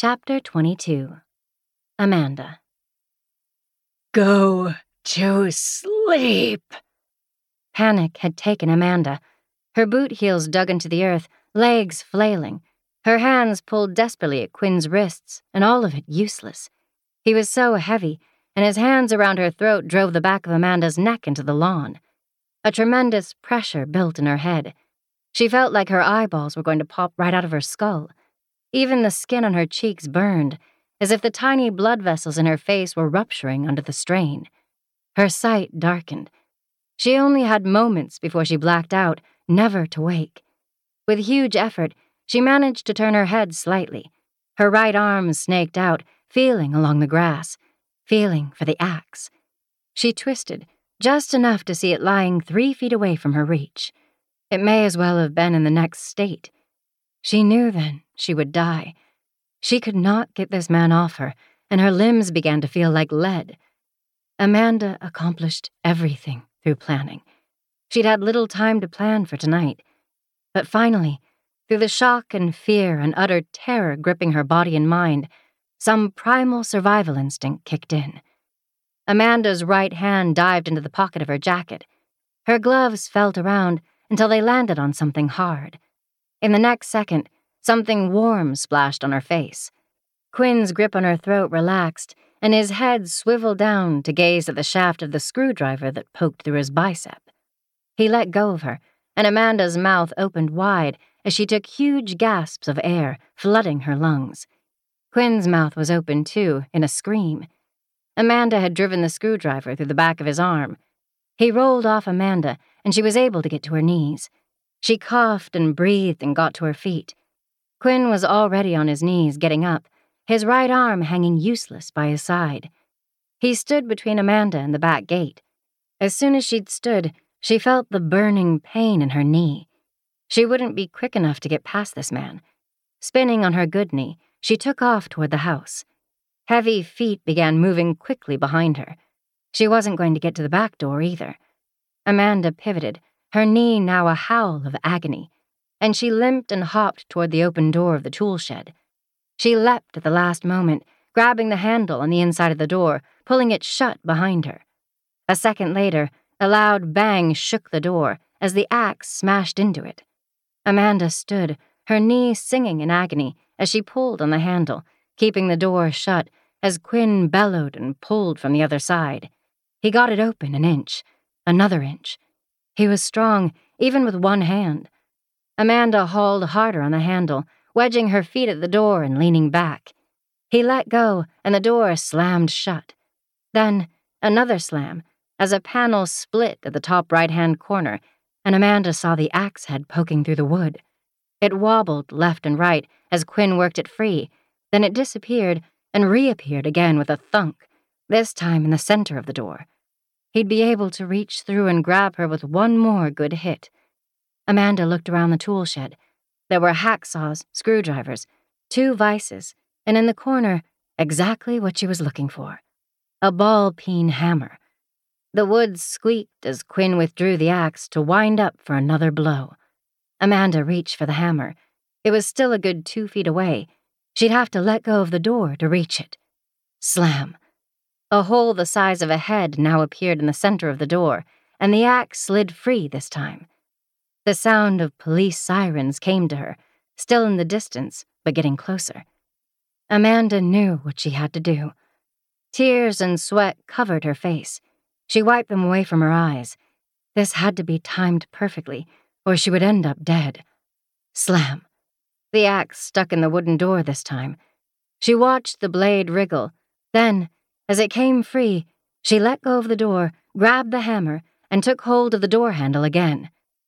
Chapter 22. Amanda. Go to sleep. Panic had taken Amanda. Her boot heels dug into the earth, legs flailing. Her hands pulled desperately at Quinn's wrists, and all of it useless. He was so heavy, and his hands around her throat drove the back of Amanda's neck into the lawn. A tremendous pressure built in her head. She felt like her eyeballs were going to pop right out of her skull. Even the skin on her cheeks burned, as if the tiny blood vessels in her face were rupturing under the strain. Her sight darkened. She only had moments before she blacked out, never to wake. With huge effort, she managed to turn her head slightly. Her right arm snaked out, feeling along the grass, feeling for the axe. She twisted, just enough to see it lying 3 feet away from her reach. It may as well have been in the next state. She knew then she would die. She could not get this man off her, and her limbs began to feel like lead. Amanda accomplished everything through planning. She'd had little time to plan for tonight. But finally, through the shock and fear and utter terror gripping her body and mind, some primal survival instinct kicked in. Amanda's right hand dived into the pocket of her jacket. Her gloves felt around until they landed on something hard. In the next second, something warm splashed on her face. Quinn's grip on her throat relaxed, and his head swiveled down to gaze at the shaft of the screwdriver that poked through his bicep. He let go of her, and Amanda's mouth opened wide as she took huge gasps of air, flooding her lungs. Quinn's mouth was open too, in a scream. Amanda had driven the screwdriver through the back of his arm. He rolled off Amanda, and she was able to get to her knees. She coughed and breathed and got to her feet. Quinn was already on his knees, getting up, his right arm hanging useless by his side. He stood between Amanda and the back gate. As soon as she'd stood, she felt the burning pain in her knee. She wouldn't be quick enough to get past this man. Spinning on her good knee, she took off toward the house. Heavy feet began moving quickly behind her. She wasn't going to get to the back door either. Amanda pivoted, her knee now a howl of agony, and she limped and hopped toward the open door of the tool shed. She leapt at the last moment, grabbing the handle on the inside of the door, pulling it shut behind her. A second later, a loud bang shook the door as the axe smashed into it. Amanda stood, her knee singing in agony as she pulled on the handle, keeping the door shut as Quinn bellowed and pulled from the other side. He got it open an inch, another inch. He was strong, even with one hand. Amanda hauled harder on the handle, wedging her feet at the door and leaning back. He let go, and the door slammed shut. Then, another slam, as a panel split at the top right-hand corner, and Amanda saw the axe head poking through the wood. It wobbled left and right as Quinn worked it free, then it disappeared and reappeared again with a thunk, this time in the center of the door. He'd be able to reach through and grab her with one more good hit. Amanda looked around the tool shed. There were hacksaws, screwdrivers, 2 vices, and in the corner, exactly what she was looking for. A ball-peen hammer. The wood squeaked as Quinn withdrew the axe to wind up for another blow. Amanda reached for the hammer. It was still a good 2 feet away. She'd have to let go of the door to reach it. Slam. A hole the size of a head now appeared in the center of the door, and the axe slid free this time. The sound of police sirens came to her, still in the distance, but getting closer. Amanda knew what she had to do. Tears and sweat covered her face. She wiped them away from her eyes. This had to be timed perfectly, or she would end up dead. Slam. The axe stuck in the wooden door this time. She watched the blade wriggle. Then, as it came free, she let go of the door, grabbed the hammer, and took hold of the door handle again.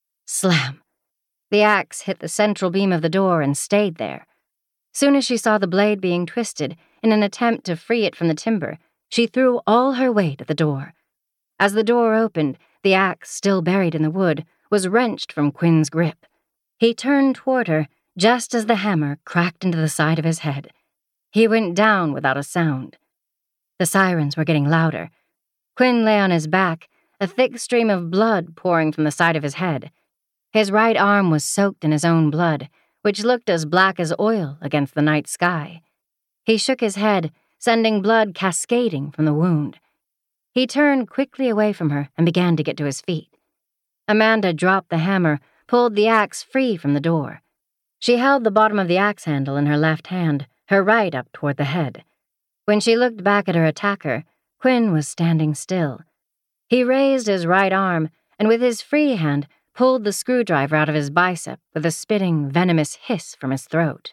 Slam. The axe hit the central beam of the door and stayed there. Soon as she saw the blade being twisted in an attempt to free it from the timber, she threw all her weight at the door. As the door opened, the axe, still buried in the wood, was wrenched from Quinn's grip. He turned toward her just as the hammer cracked into the side of his head. He went down without a sound. The sirens were getting louder. Quinn lay on his back, a thick stream of blood pouring from the side of his head. His right arm was soaked in his own blood, which looked as black as oil against the night sky. He shook his head, sending blood cascading from the wound. He turned quickly away from her and began to get to his feet. Amanda dropped the hammer, pulled the axe free from the door. She held the bottom of the axe handle in her left hand, her right up toward the head. When she looked back at her attacker, Quinn was standing still. He raised his right arm and with his free hand pulled the screwdriver out of his bicep with a spitting, venomous hiss from his throat.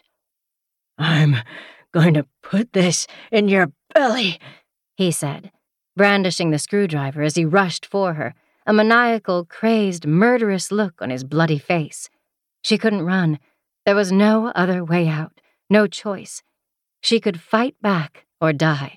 "I'm going to put this in your belly," he said, brandishing the screwdriver as he rushed for her, a maniacal, crazed, murderous look on his bloody face. She couldn't run. There was no other way out, no choice. She could fight back or die.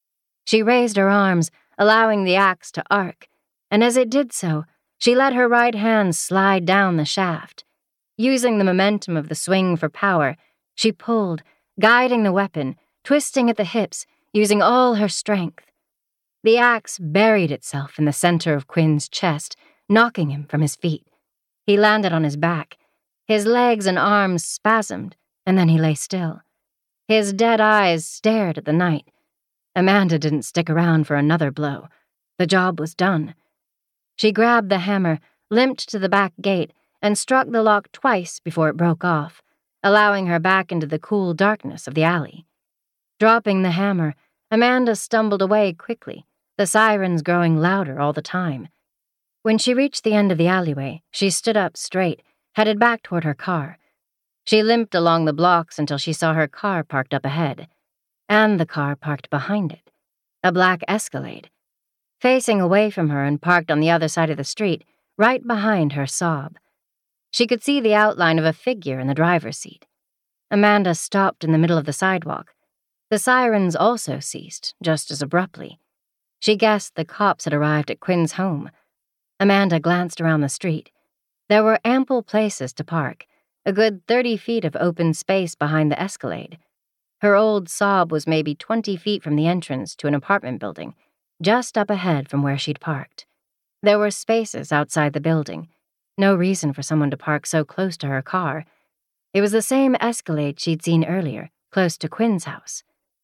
She raised her arms, allowing the axe to arc, and as it did so, she let her right hand slide down the shaft. Using the momentum of the swing for power, she pulled, guiding the weapon, twisting at the hips, using all her strength. The axe buried itself in the center of Quinn's chest, knocking him from his feet. He landed on his back. His legs and arms spasmed, and then he lay still. His dead eyes stared at the night. Amanda didn't stick around for another blow. The job was done. She grabbed the hammer, limped to the back gate, and struck the lock twice before it broke off, allowing her back into the cool darkness of the alley. Dropping the hammer, Amanda stumbled away quickly, the sirens growing louder all the time. When she reached the end of the alleyway, she stood up straight, headed back toward her car. She limped along the blocks until she saw her car parked up ahead, and the car parked behind it, a black Escalade. Facing away from her and parked on the other side of the street, right behind her Saab. She could see the outline of a figure in the driver's seat. Amanda stopped in the middle of the sidewalk. The sirens also ceased, just as abruptly. She guessed the cops had arrived at Quinn's home. Amanda glanced around the street. There were ample places to park, a good 30 feet of open space behind the Escalade. Her old Saab was maybe 20 feet from the entrance to an apartment building, just up ahead from where she'd parked. There were spaces outside the building. No reason for someone to park so close to her car. It was the same Escalade she'd seen earlier, close to Quinn's house.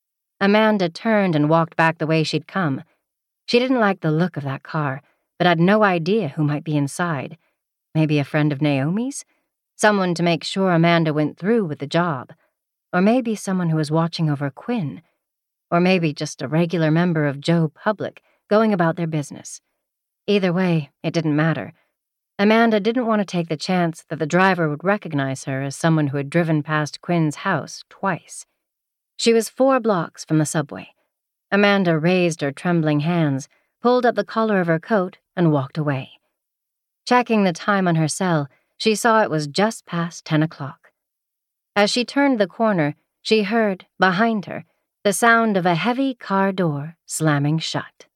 Amanda turned and walked back the way she'd come. She didn't like the look of that car, but had no idea who might be inside. Maybe a friend of Naomi's? Someone to make sure Amanda went through with the job. Or maybe someone who was watching over Quinn. Or maybe just a regular member of Joe Public going about their business. Either way, it didn't matter. Amanda didn't want to take the chance that the driver would recognize her as someone who had driven past Quinn's house twice. She was 4 blocks from the subway. Amanda raised her trembling hands, pulled up the collar of her coat, and walked away. Checking the time on her cell, she saw it was just past 10 o'clock. As she turned the corner, she heard, behind her, the sound of a heavy car door slamming shut.